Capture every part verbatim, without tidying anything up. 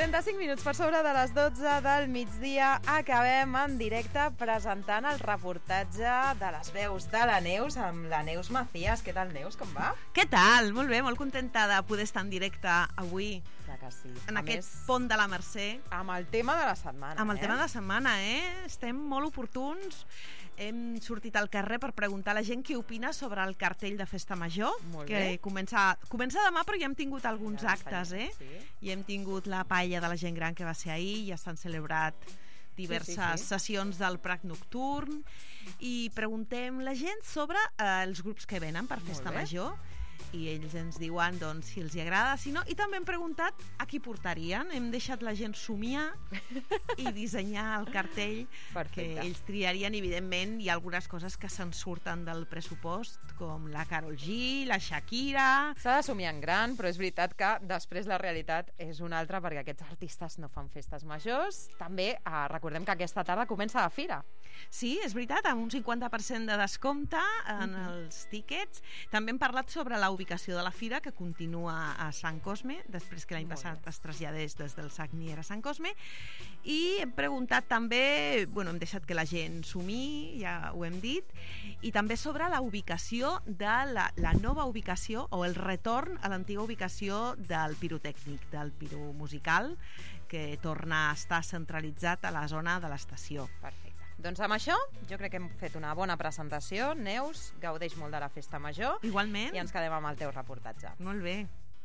trenta-cinc minuts per sobre de les dotze del migdia. Acabem en directe presentant el reportatge de les veus de la Neus amb la Neus Macías. Què tal, Neus? Com va? Què tal? Molt bé, molt contenta de poder estar en directe avui. Clar que sí. En A aquest més, pont de la Mercè. amb el tema de la setmana. Amb el eh? tema de la setmana, eh? Estem molt oportuns. Hem sortit al carrer per preguntar a la gent què opina sobre el cartell de Festa Major, Molt que bé. comença, comença demà, però ja hem tingut alguns Ja actes, està, eh? sí. I hem tingut la paella de la gent gran que va ser ahir, ja s'han celebrat diverses Sí, sí, sí. sessions del Prat Nocturn, i preguntem la gent sobre eh, els grups que venen per Festa bé. Major, i ells ens diuen doncs, si els hi agrada, si no, i també hem preguntat a qui portarien. Hem deixat la gent somiar i dissenyar el cartell. Perfecte. Que ells triarien. Evidentment hi ha algunes coses que se'n surten del pressupost, com la Karol G, la Shakira. S'ha de somiar en gran, però és veritat que després la realitat és una altra, perquè aquests artistes no fan festes majors. També eh, recordem que aquesta tarda comença la fira. Sí, és veritat, amb un cinquanta per cent de descompte en Mhm. els tíquets. També hem parlat sobre la ubicació de la fira, que continua a Sant Cosme, després que l'any Molt passat bé. es traslladés des del Sagnier a Sant Cosme. I hem preguntat també, bueno, hem deixat que la gent sumí, ja ho hem dit, i també sobre la ubicació de la, la nova ubicació, o el retorn a l'antiga ubicació del pirotècnic, del piromusical, que torna a estar centralitzat a la zona de l'estació. Perfecte. Doncs amb això, jo crec que hem fet una bona presentació. Neus, gaudeix molt de la Festa Major. Igualment. I ens quedem amb el teu reportatge. Molt bé.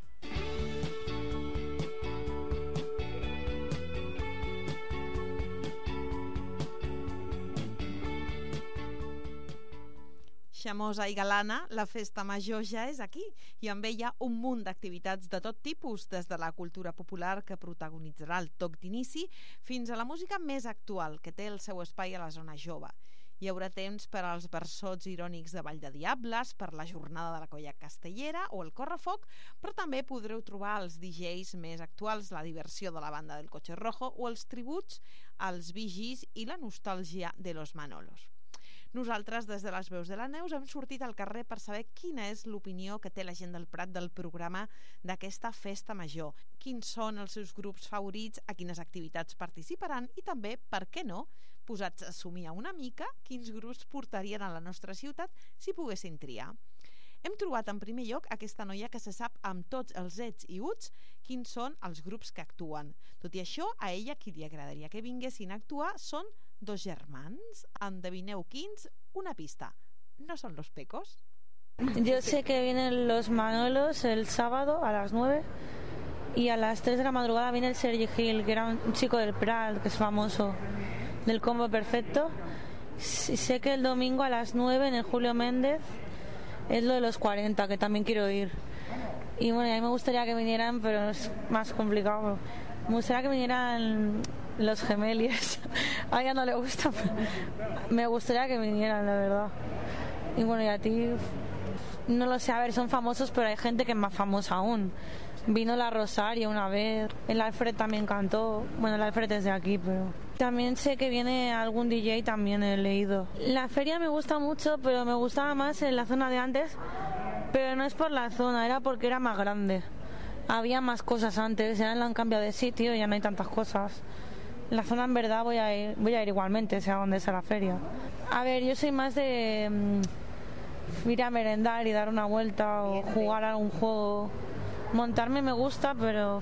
Xamosa i galana, la Festa Major ja és aquí, i amb ella un munt d'activitats de tot tipus, des de la cultura popular, que protagonitzarà el toc d'inici, fins a la música més actual, que té el seu espai a la zona jove. Hi haurà temps per als versots irònics de Vall de Diables, per la jornada de la colla castellera o el correfoc, però també podreu trobar els D Js més actuals, la diversió de la banda del Coche Rojo o els tributs als Bee Gees i la nostàlgia de los Manolos. Nosaltres, des de les veus de la Neus, hem sortit al carrer per saber quina és l'opinió que té la gent del Prat del programa d'aquesta Festa Major, quins són els seus grups favorits, a quines activitats participaran i també, per què no, posats a somiar una mica, quins grups portarien a la nostra ciutat si poguessin triar. Hem trobat en primer lloc aquesta noia que se sap amb tots els ets i uts quins són els grups que actuen. Tot i això, a ella qui li agradaria que vinguessin a actuar són dos germans. Endevineu quins? Una pista. No són los Pecos? Yo sé que vienen los Manolos el sábado a las nueve y a las tres de la madrugada viene el Sergi Gil, que era un chico del Prat, que es famoso, del Combo Perfecto. Sí, sé que el domingo a las nueve en el Julio Méndez es lo de los cuarenta, que también quiero ir. Y bueno, a mí me gustaría que vinieran, pero es más complicado. Me gustaría que vinieran los Gemeliers. A ella no le gusta, pero me gustaría que vinieran, la verdad. Y bueno, y a ti, no lo sé, a ver, son famosos, pero hay gente que es más famosa aún. Vino la Rosario una vez, el Alfred también cantó. Bueno, el Alfred es de aquí, pero... También sé que viene algún D J, también he leído. La feria me gusta mucho, pero me gustaba más en la zona de antes. Pero no es por la zona, era porque era más grande. Había más cosas antes, ya la han cambiado de sitio, ya no hay tantas cosas. En la zona en verdad voy a ir, voy a ir igualmente, sea donde sea la feria. A ver, yo soy más de um, ir a merendar y dar una vuelta o jugar a algún juego. Montarme me gusta, pero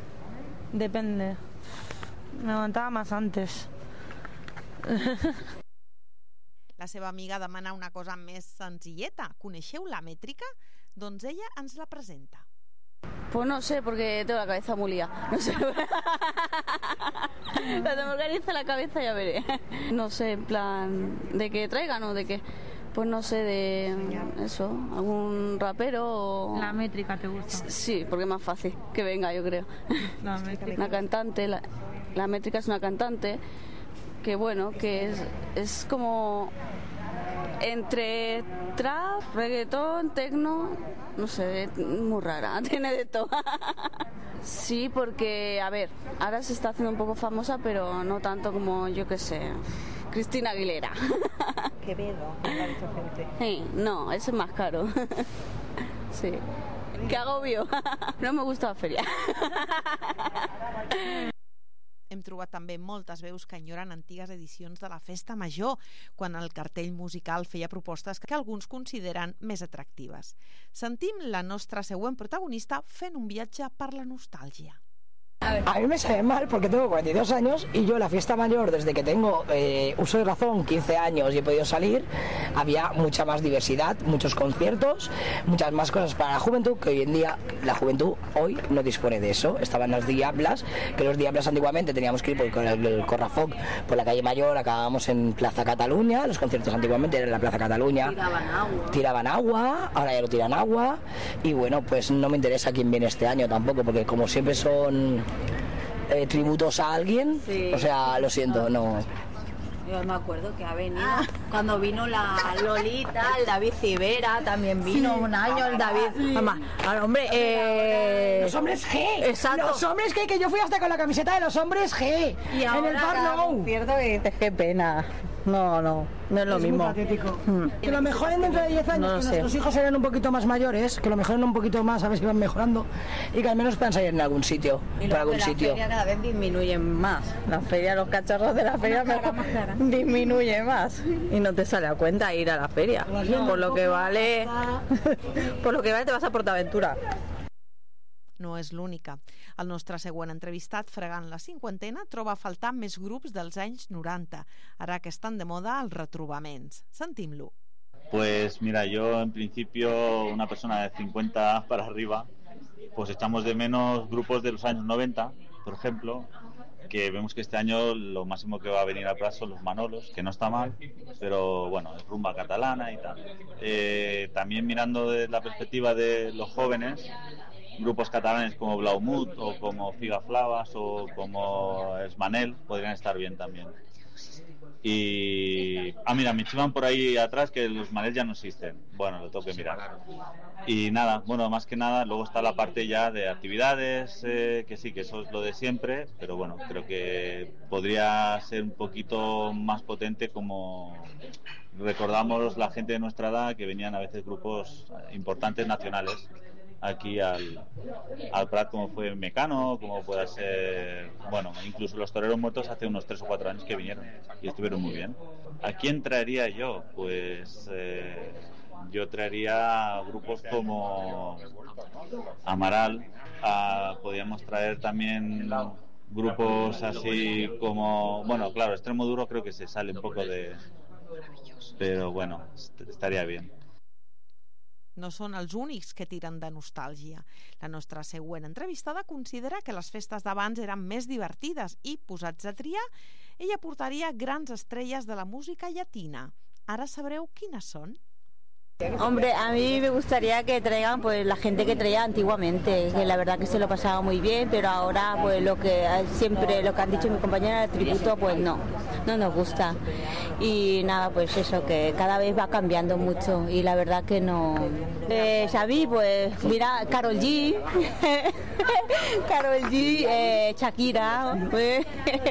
depende. Me montaba más antes. La seva amiga demana una cosa més senzilleta. Coneixeu la mètrica? Doncs ella ens la presenta. Pues no sé, porque tengo la cabeza muy lía. No sé. Cuando me organice la cabeza ya veré. No sé, en plan, de que traigan o de que... Pues no sé, de eso, algún rapero o... La métrica te gusta. Sí, porque es más fácil que venga, yo creo. La métrica. Una cantante, la, la métrica es una cantante que bueno, que es, es como entre trap, reggaetón, techno, no sé, es muy rara, tiene de todo. Sí, porque, a ver, ahora se está haciendo un poco famosa, pero no tanto como, yo qué sé, Cristina Aguilera. Quevedo, me ha dicho gente. Sí, no, ese es más caro. Sí. Qué agobio. No me gusta la feria. Hem trobat també moltes veus que enyoren antigues edicions de la Festa Major, quan el cartell musical feia propostes que alguns consideren més atractives. Sentim la nostra següent protagonista fent un viatge per la nostàlgia. A mí me sabe mal porque tengo cuarenta y dos años y yo la fiesta mayor, desde que tengo eh, uso de razón, quince años y he podido salir, había mucha más diversidad, muchos conciertos, muchas más cosas para la juventud, que hoy en día la juventud hoy no dispone de eso. Estaban las diablas, que los diablas antiguamente teníamos que ir por el, el Corrafoc por la calle Mayor, acabábamos en Plaza Cataluña, los conciertos antiguamente eran en la Plaza Cataluña, tiraban agua, tiraban agua, ahora ya no tiran agua, y bueno, pues no me interesa quién viene este año tampoco, porque como siempre son Eh, tributos a alguien, sí. O sea, lo siento, no. Yo me acuerdo que ha venido cuando vino la Lolita, el David Civera también vino sí. un año el David. Sí. Mamá, al hombre, eh... los hombres G. Exacto. Los hombres G, que yo fui hasta con la camiseta de los hombres G. Y en el bar no. Cierto que dices qué pena. No, no, no es lo es mismo. Muy patético. Mm. Que lo mejoren dentro de diez años, no que sé. Nuestros hijos serán un poquito más mayores, que lo mejoren un poquito más, a ver si van mejorando, y que al menos puedan salir en algún sitio. Y para algún la sitio. feria cada vez disminuyen más. La feria, los cacharros de la feria disminuye más. Y no te sale a cuenta ir a la feria. Por lo que vale, por lo que vale te vas a PortAventura. No és l'única. El nostre següent entrevistat, fregant la cinquantena, troba a faltar més grups dels anys noranta, ara que estan de moda els retrobaments. Sentim-lo. Pues mira, yo en principio, una persona de cincuenta para arriba, pues echamos de menos grupos de los años noventa, por ejemplo, que vemos que este año lo máximo que va a venir a Prat son los Manolos, que no está mal, pero bueno, es rumba catalana y tal. Eh, también mirando desde la perspectiva de los jóvenes, grupos catalanes como Blaumut o como Figaflavas o como Esmanel podrían estar bien también. Y... Ah, mira, me chivan por ahí atrás que los Manel ya no existen. Bueno, lo tengo que mirar. Y nada, bueno, más que nada, luego está la parte ya de actividades, eh, que sí, que eso es lo de siempre, pero bueno, creo que podría ser un poquito más potente, como recordamos la gente de nuestra edad, que venían a veces grupos importantes nacionales aquí al, al Prat, como fue Mecano, como pueda ser, bueno, incluso los Toreros Muertos hace unos tres o cuatro años que vinieron y estuvieron muy bien. ¿A quién traería yo? Pues eh, yo traería grupos como Amaral, a, podríamos traer también grupos así como, bueno, claro, Extremo Duro creo que se sale un poco de, pero bueno, estaría bien. No són els únics que tiren de nostàlgia. La nostra següent entrevistada considera que les festes d'abans eren més divertides i, posats a triar, ella portaria grans estrelles de la música llatina. Ara sabreu quines són. Hombre, a mí me gustaría que traigan pues la gente que traía antiguamente, que la verdad que se lo pasaba muy bien, pero ahora pues lo que siempre lo que han dicho mi compañera del tributo pues no, no nos gusta. Y nada, pues eso, que cada vez va cambiando mucho y la verdad que no. Eh, Xavi, pues mira, Karol G, Karol G, eh, Shakira, pues,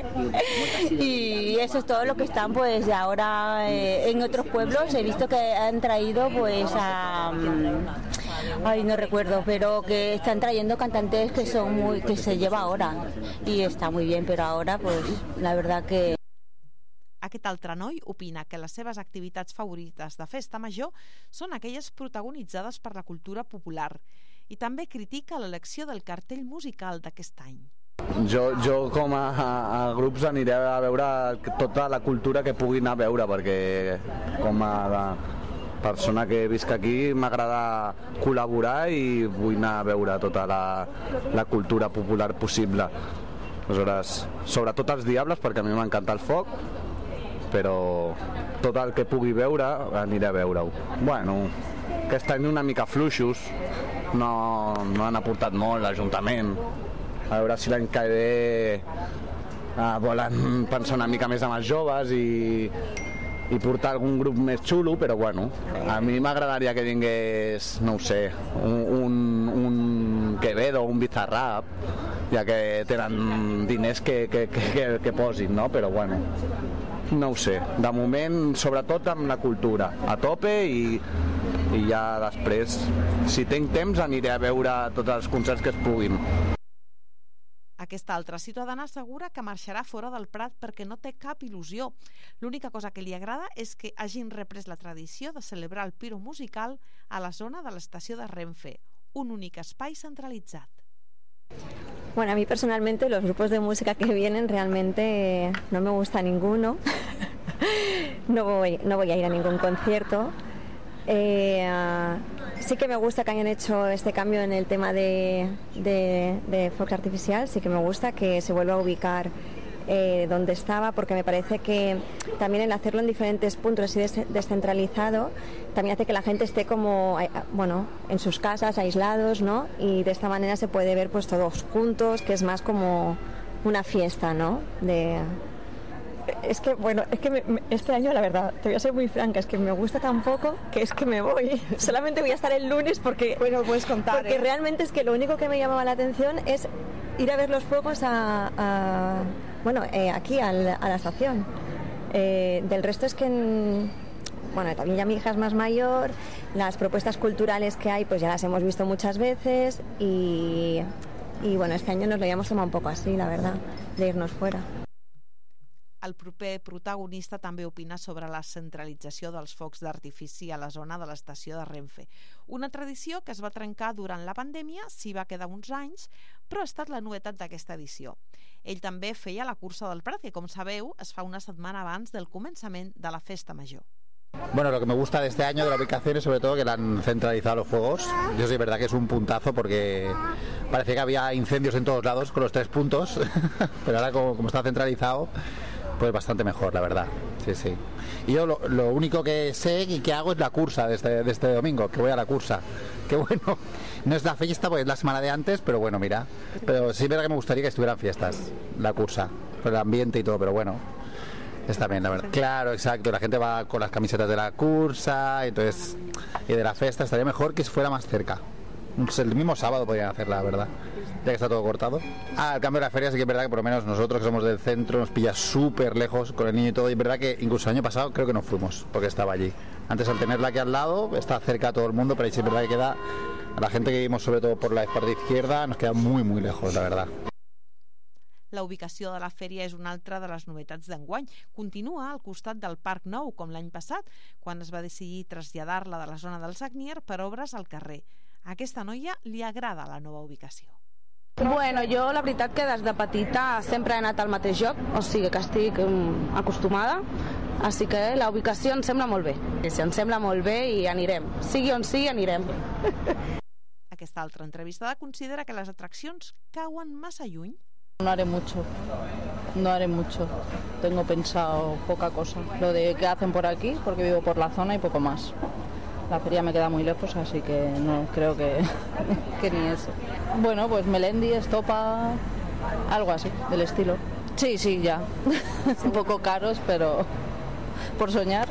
y eso es todo lo que están pues ahora eh, en otros pueblos. He visto que han traído pues a, ay no recuerdo, pero que están trayendo cantantes que son muy, que se lleva ahora y está muy bien, pero ahora pues la verdad que... Aquest altre noi opina que les seves activitats favorites de festa major són aquelles protagonitzades per la cultura popular i també critica l'elecció del cartell musical d'aquest any. Jo, jo com a, a grups aniré a veure tota la cultura que pugui anar a veure, perquè com a la persona que visc aquí m'agrada col·laborar i vull anar a veure tota la, la cultura popular possible. Aleshores, sobretot els Diables, perquè a mi m'encanta el foc, però tot el que pugui veure aniré a veure-ho. Bueno, aquest any una mica fluixos, no, no han aportat molt l'Ajuntament. A veure si l'any que ve eh, volen pensar una mica més en els joves i, i portar algun grup més xulo, però bueno, a mi m'agradaria que vingués, no ho sé, un, un, un Quevedo o un Bizarrap, ja que tenen diners que, que, que, que posin, no? Però bueno, no ho sé, de moment sobretot amb la cultura a tope i, i ja després, si tinc temps, aniré a veure tots els concerts que es puguin. Aquesta altra ciutadana assegura que marxarà fora del Prat perquè no té cap il·lusió. L'única cosa que li agrada és que hagin reprès la tradició de celebrar el piro musical a la zona de l'estació de Renfe, un únic espai centralitzat. Bueno, a mí personalmente los grupos de música que vienen realmente no me gusta ninguno. no, voy, no voy a ir a ningún concierto. Eh, uh, sí que me gusta que hayan hecho este cambio en el tema de, de, de fuegos artificial, sí que me gusta que se vuelva a ubicar eh, donde estaba, porque me parece que también el hacerlo en diferentes puntos así des descentralizado también hace que la gente esté como, bueno, en sus casas, aislados, ¿no? Y de esta manera se puede ver pues todos juntos, que es más como una fiesta, ¿no? De... Es que, bueno, es que me, me, este año, la verdad, te voy a ser muy franca, es que me gusta tan poco que es que me voy. Solamente voy a estar el lunes porque... Bueno, puedes contar, Porque ¿eh? realmente es que lo único que me llamaba la atención es ir a ver los fuegos a... a bueno, eh, aquí al, a la estación. Eh, del resto es que... En, bueno, también ya mi hija es más mayor, las propuestas culturales que hay pues ya las hemos visto muchas veces y, y bueno, este año nos lo habíamos tomado un poco así, la verdad, de irnos fuera. El proper protagonista també opina sobre la centralització dels focs d'artifici a la zona de l'estació de Renfe. Una tradició que es va trencar durant la pandèmia, s'hi va quedar uns anys, però ha estat la novetat d'aquesta edició. Ell també feia la cursa del Prat, que com sabeu es fa una setmana abans del començament de la festa major. Bueno, lo que me gusta de este año de la ubicación es sobre todo que le han centralizado los fuegos. Yo sí, es verdad que es un puntazo porque parecía que había incendios en todos lados con los tres puntos, pero ahora como, como está centralizado, pues bastante mejor, la verdad. Sí, sí. Y yo lo, lo único que sé y que hago es la cursa de este, de este domingo, que voy a la cursa. Que bueno, no es la fiesta, pues es la semana de antes, pero bueno, mira. Pero sí es verdad que me gustaría que estuvieran fiestas, la cursa, por el ambiente y todo, pero bueno. Está bien, la verdad. Claro, exacto. La gente va con las camisetas de la cursa, entonces, y de la fiesta. Estaría mejor que fuera más cerca. El mismo sábado podrían hacerla, la verdad, ya que está todo cortado. Ah, el cambio de la feria sí que es verdad que por lo menos nosotros que somos del centro nos pilla súper lejos con el niño y todo. Y es verdad que incluso el año pasado creo que no fuimos porque estaba allí. Antes al tenerla aquí al lado está cerca a todo el mundo, pero ahí sí es verdad que queda, a la gente que vivimos sobre todo por la parte izquierda nos queda muy muy lejos, la verdad. La ubicació de la fèria és una altra de les novetats d'enguany. Continua al costat del Parc Nou, com l'any passat, quan es va decidir traslladar-la de la zona del Sagnier per obres al carrer. A aquesta noia li agrada la nova ubicació. Bueno, jo la veritat que des de petita sempre he anat al mateix lloc, o sigui que estic um, acostumada, així que la ubicació em sembla molt bé. Si em sembla molt bé i anirem. Sigui on sigui, anirem. Aquesta altra entrevistada considera que les atraccions cauen massa lluny. No haré mucho, no haré mucho. Tengo pensado poca cosa. Lo de qué hacen por aquí, porque vivo por la zona y poco más. La feria me queda muy lejos, así que no creo que, que ni eso. Bueno, pues Melendi, Estopa, algo así, del estilo. Sí, sí, ya. Un poco caros, pero por soñar.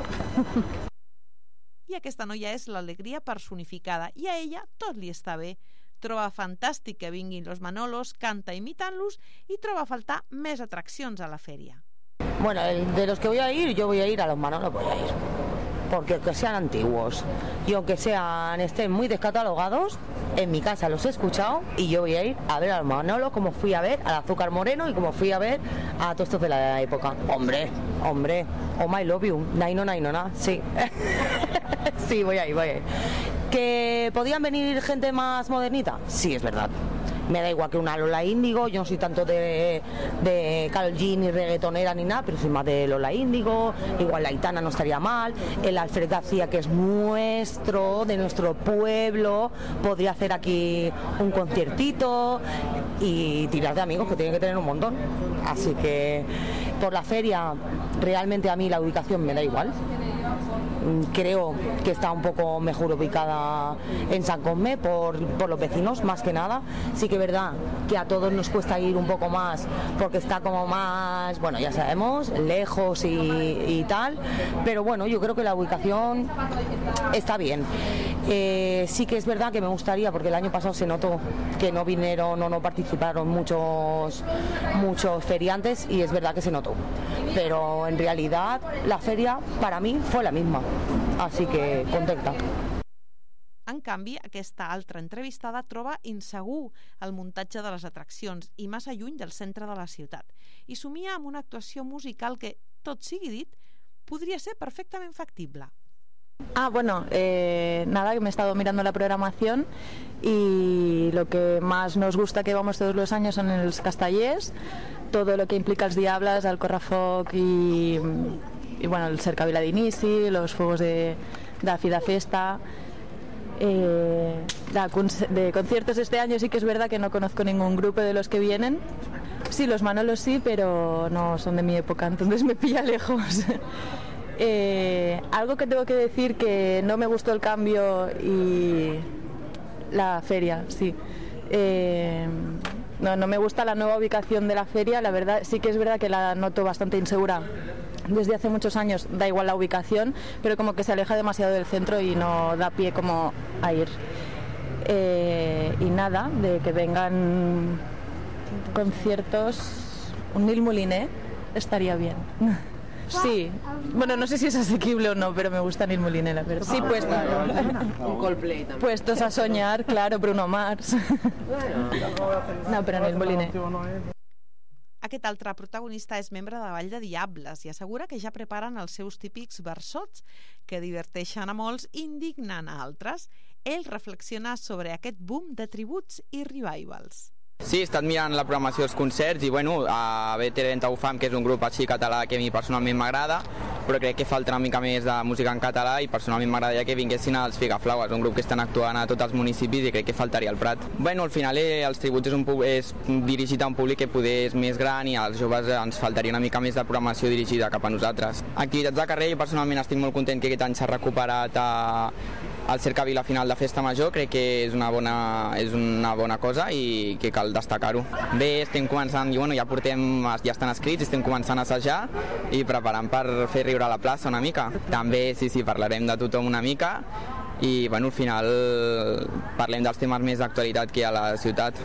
I aquesta noia és l'alegria personificada i a ella tot li està bé. Troba fantàstic que vinguin los Manolos, canta imitant-los i troba a faltar més atraccions a la fèria. Bueno, de los que voy a ir, yo voy a ir a los Manolos, voy a ir. Porque aunque sean antiguos y aunque sean estén muy descatalogados, en mi casa los he escuchado y yo voy a ir a ver a los Manolos como fui a ver al Azúcar Moreno y como fui a ver a todos estos de la época. Hombre, hombre, oh my love you, naino naino na, sí. Sí, voy a ir, voy a ir. ¿Que podían venir gente más modernita? Sí, es verdad. Me da igual que una Lola Índigo, yo no soy tanto de, de Karol G ni reggaetonera ni nada, pero soy más de Lola Índigo, igual la Aitana no estaría mal, el Alfred García que es nuestro, de nuestro pueblo, podría hacer aquí un conciertito y tirar de amigos que tienen que tener un montón. Así que por la feria realmente a mí la ubicación me da igual. Creo que está un poco mejor ubicada en San Cosme por, por los vecinos, más que nada. Sí que es verdad que a todos nos cuesta ir un poco más porque está como más, bueno, ya sabemos, lejos y, y tal, pero bueno, yo creo que la ubicación está bien. Eh, sí que es verdad que me gustaría, porque el año pasado se notó que no vinieron o no participaron muchos, muchos feriantes y es verdad que se notó, pero en realidad la feria para mí fue la misma. Así que contenta. En canvi, aquesta altra entrevistada troba insegur el muntatge de les atraccions i massa lluny del centre de la ciutat, i somia amb una actuació musical que, tot sigui dit, podría ser perfectamente factible. Ah, bueno, eh, nada, que me he estado mirando la programación y lo que más nos gusta que vamos todos los años son los Castellers, todo lo que implica els Diables, el Correfoc y, y bueno, el Cercavila d'inici, los fuegos de, de la Fida Festa. Eh, de, de conciertos este año sí que es verdad que no conozco ningún grupo de los que vienen. Sí, los Manolos sí, pero no son de mi época, entonces me pilla lejos. Eh, algo que tengo que decir que no me gustó el cambio y la feria, sí. Eh, no, no me gusta la nueva ubicación de la feria, la verdad, sí que es verdad que la noto bastante insegura. Desde hace muchos años da igual la ubicación, pero como que se aleja demasiado del centro y no da pie como a ir. Eh, y nada, de que vengan conciertos, un Nil Moliner estaría bien. Sí, bueno, no sé si es asequible o no, pero me gusta Nil Moliner, la verdad. Sí, pues un Coldplay también. Puestos a soñar, claro, Bruno Mars. No, però Nil Moliner. Aquest altre protagonista és membre de Vall de Diables i assegura que ja preparen els seus típics versots que diverteixen a molts i indignen a altres. Ell reflexiona sobre aquest boom de tributs i revivals. Sí, he estat mirant la programació dels concerts i bueno, a B T trenta-u Fam, que és un grup així català que a mi personalment m'agrada, però crec que falta una mica més de música en català i personalment m'agradaria que vinguessin els Figaflaues, un grup que estan actuant a tots els municipis i crec que faltaria al Prat. Bueno, al final eh, els tributs és, un, és dirigit a un públic que poder és més gran i als joves ens faltaria una mica més de programació dirigida cap a nosaltres. Activitats de carrer, jo personalment estic molt content que aquest any s'ha recuperat a el Cercavila final de Festa Major, crec que és una bona, és una bona cosa i que cal destacar-ho. Bé, estem començant, i bueno, ja portem, ja estan escrits, estem començant a assajar i preparant per fer riure a la plaça una mica. També, sí, sí, parlarem de tothom una mica i, bueno, al final parlem dels temes més d'actualitat que hi ha a la ciutat.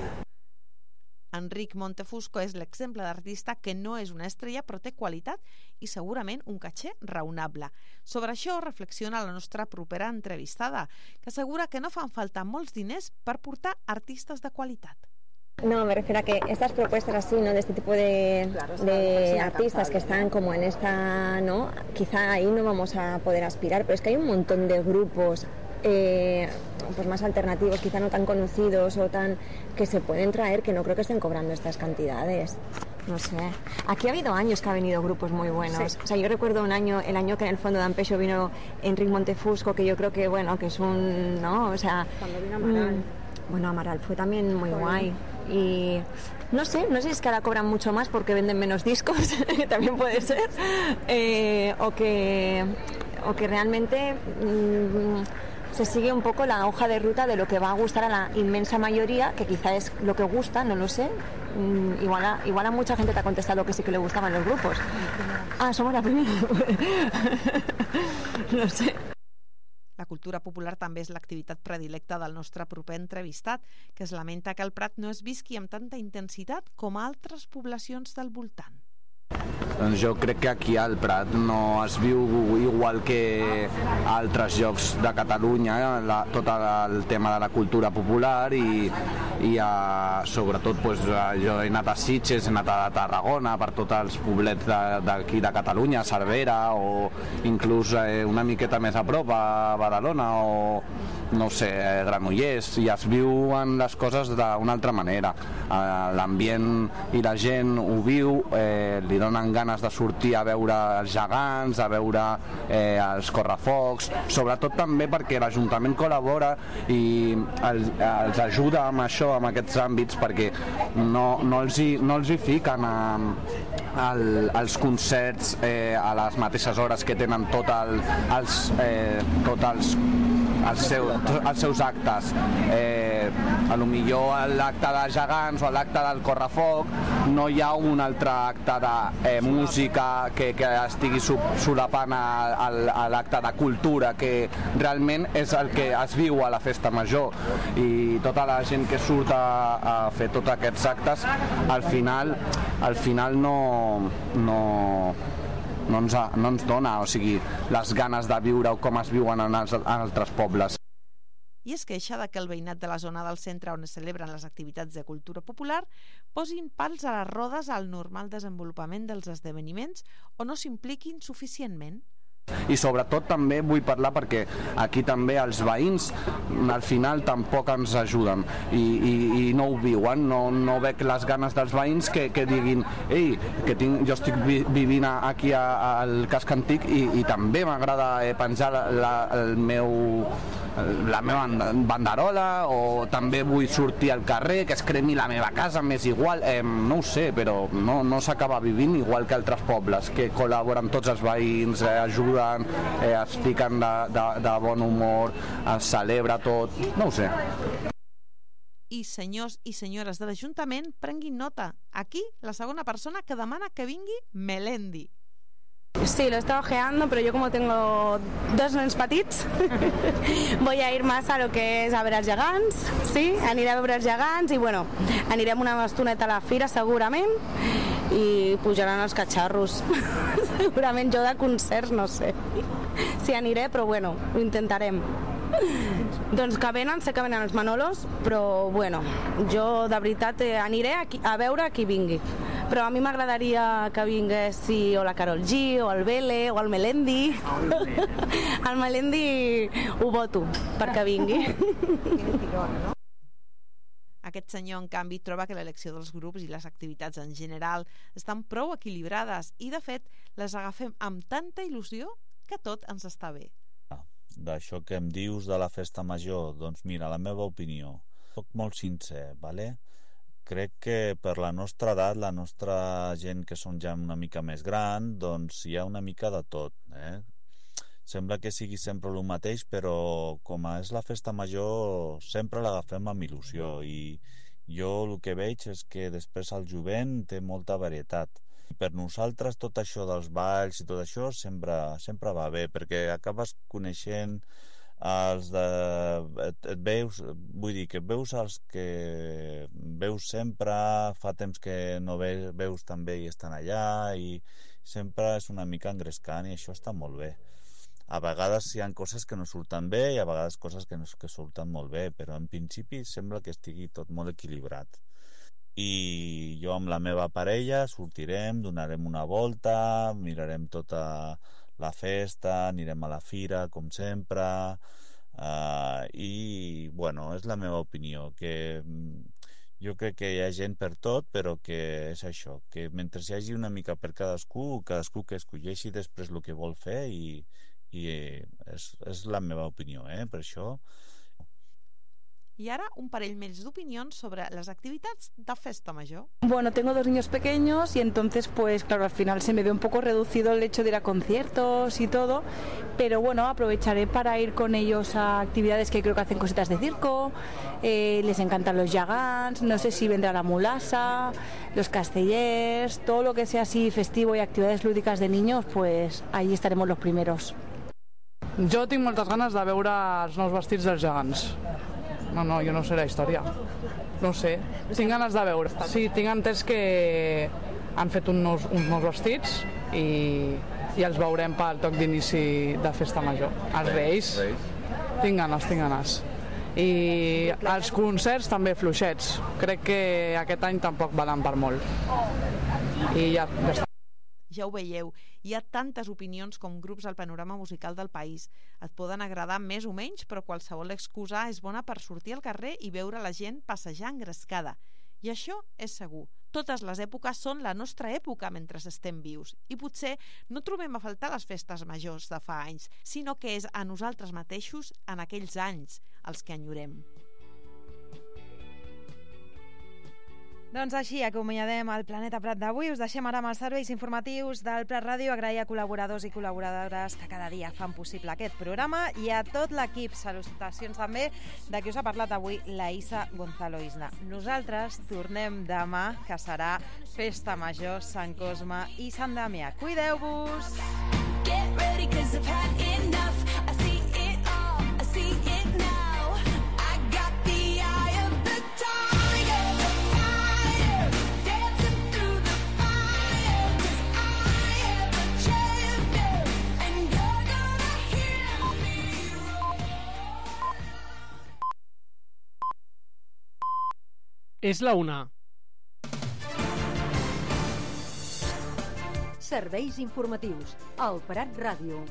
Enric Montefusco és l'exemple d'artista que no és una estrella però té qualitat i segurament un caché raonable. Sobre això reflexiona la nostra propera entrevistada, que assegura que no fan falta molts diners per portar artistes de qualitat. No, me refiero a que estas propuestas así, ¿no? De este tipo de, claro, de sí, artistas que están como en esta, ¿no? Quizá ahí no vamos a poder aspirar, pero es que hay un montón de grupos eh, pues más alternativos, quizá no tan conocidos o tan que se pueden traer, que no creo que estén cobrando estas cantidades. No sé. Aquí ha habido años que ha venido grupos muy buenos. Sí. O sea, yo recuerdo un año, el año que en el fondo de Ampecho vino Enric Montefusco, que yo creo que, bueno, que es un, ¿no? O sea... Cuando vino Amaral. Mmm, bueno, Amaral fue también muy fue guay. Bien. Y no sé, no sé si es que ahora cobran mucho más porque venden menos discos, que también puede ser, eh, o que o que realmente mmm, se sigue un poco la hoja de ruta de lo que va a gustar a la inmensa mayoría, que quizá es lo que gusta, no lo sé. Mm, igual, a, igual a mucha gente te ha contestado que sí que le gustaban los grupos. Ah, somos la primera. No sé. La cultura popular també és l'activitat predilecta del nostre proper entrevistat, que es lamenta que el Prat no es visqui amb tanta intensitat com a altres poblacions del voltant. Doncs jo crec que aquí al Prat no es viu igual que a altres llocs de Catalunya, la, tot el tema de la cultura popular i, i a, sobretot pues, jo he anat a Sitges, he anat a Tarragona, per tots els poblets d'aquí de, de Catalunya, Cervera o inclús eh, una miqueta més a prop a Badalona o no sé, Granollers, i es viuen les coses d'una altra manera. L'ambient i la gent ho viu, eh, li donen ganes de sortir a veure els gegants, a veure eh, els correfocs, sobretot també perquè l'Ajuntament col·labora i els, els ajuda amb això, amb aquests àmbits, perquè no, no, els, hi, no els hi fiquen a, al, als concerts eh, a les mateixes hores que tenen tot el, els, eh, tot els els, seu, els seus actes. Eh, a lo millor l'acte de gegants o l'acte del correfoc no hi ha un altre acte de eh, música que, que estigui solapant a, a l'acte de cultura, que realment és el que es viu a la festa major, i tota la gent que surt a, a fer tots aquests actes al final, al final no, no No ens, no ens dona, o sigui, les ganes de viure o com es viuen en els en altres pobles. i es queixa de que el veïnat de la zona del centre on es celebren les activitats de cultura popular posin pals a les rodes al normal desenvolupament dels esdeveniments o no s'impliquin suficientment. I sobretot també vull parlar perquè aquí també els veïns al final tampoc ens ajuden i, i, i no ho viuen, no, no veig les ganes dels veïns que, que diguin ei, que tinc, jo estic vi, vivint aquí a, a, al casc antic i, i també m'agrada eh, penjar la, la, el meu la meva banderola o també vull sortir al carrer, que es cremi la meva casa, m'és igual, eh, no ho sé, però no, no s'acaba vivint igual que altres pobles, que col·laboren tots els veïns, eh, ajuden, eh, es fiquen de, de, de bon humor, es celebra tot, no ho sé. I senyors i senyores de l'Ajuntament, prenguin nota. Aquí, la segona persona que demana que vingui Melendi. Sí, lo he estado ojeando, pero yo como tengo dos nens petits voy a ir más a lo que es a veure els gegants, sí? Aniré a veure els gegants i bueno, anirem una estoneta a la fira segurament i pujaran els catxarros segurament jo de concerts no sé si aniré, però bueno, ho intentarem. Doncs que venen, sé que venen els Manolos, però bueno, jo de veritat eh, aniré a, qui, a veure qui vingui. Però a mi m'agradaria que vinguessi o la Karol G, o el Vele, o el Melendi. El Melendi ho voto perquè vingui. Aquest senyor, en canvi, troba que l'elecció dels grups i les activitats en general estan prou equilibrades i, de fet, les agafem amb tanta il·lusió que tot ens està bé. D'això que em dius de la festa major, doncs mira, la meva opinió, soc molt sincer, vale? Crec que per la nostra edat, la nostra gent que som ja una mica més gran, doncs hi ha una mica de tot, eh? Sembla que sigui sempre el mateix, però com és la festa major sempre l'agafem amb il·lusió i jo el que veig és que després el jovent té molta varietat. Per nosaltres tot això dels balls i tot això sempre, sempre va bé, perquè acabes coneixent els de... Et, et veus, vull dir, que veus els que veus sempre, fa temps que no ve, veus també i estan allà i sempre és una mica engrescant i això està molt bé. A vegades hi ha coses que no surten bé i a vegades coses que, no, que surten molt bé, però en principi sembla que estigui tot molt equilibrat. I jo amb la meva parella sortirem, donarem una volta, mirarem tota la festa, anirem a la fira com sempre uh, i bueno, és la meva opinió, que jo crec que hi ha gent per tot, però que és això, que mentre hi hagi una mica per cadascú, cadascú que escolleixi després el que vol fer i, i és, és la meva opinió, eh? Per això. Y ahora un parell més d'opinions sobre las actividades de festa major. Bueno, tengo dos niños pequeños y entonces pues claro, al final se me ve un poco reducido el hecho de ir a conciertos y todo, pero bueno, aprovecharé para ir con ellos a actividades que creo que hacen cositas de circo, eh, les encantan los gegants, no sé si vendrá la mulassa, los castellers, todo lo que sea así festivo y actividades lúdicas de niños, pues ahí estaremos los primeros. Jo tinc moltes ganes de veure els nous vestits dels gegants. No, no, jo no sé la història. No sé, tinc ganes de veure. Sí, tinc entès que han fet un nous, uns nous vestits i, i els veurem pel toc d'inici de festa major. Els Reis, tinc ganes, tinc ganes. I els concerts també fluixets. Crec que aquest any tampoc valen per molt. I ja, ja està. Ja ho veieu, hi ha tantes opinions com grups al panorama musical del país. Et poden agradar més o menys, però qualsevol excusa és bona per sortir al carrer i veure la gent passejar engrescada. I això és segur. Totes les èpoques són la nostra època mentre estem vius. I potser no trobem a faltar les festes majors de fa anys, sinó que és a nosaltres mateixos en aquells anys els que enyorem. Doncs així acomiadem el Planeta Prat d'avui. Us deixem ara amb els serveis informatius del Prat Ràdio. Agrair a col·laboradors i col·laboradores que cada dia fan possible aquest programa i a tot l'equip. Salutacions també de qui us ha parlat avui, la Isa Gonzalo Isna. Nosaltres tornem demà, que serà Festa Major, Sant Cosme i Sant Damià. Cuideu-vos! Get ready, 'cause I've had enough. I see it all, I see it now. I got the eye of the tiger. És la una. Serveis informatius. El Prat Ràdio.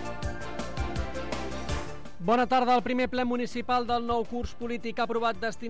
Bona tarda. El primer ple municipal del nou curs polític ha aprovat destinar